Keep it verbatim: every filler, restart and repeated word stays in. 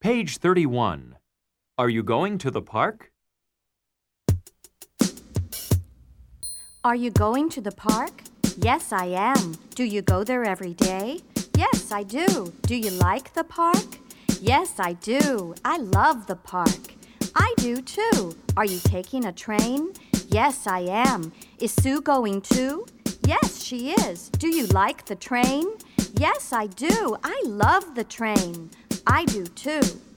Page thirty-one. Are you going to the park? Are you going to the park? Yes, I am. Do you go there every day? Yes, I do. Do you like the park? Yes, I do. I love the park. I do too. Are you taking a train? Yes, I am. Is Sue going too? Yes, she is. Do you like the train? Yes, I do. I love the train. I do too.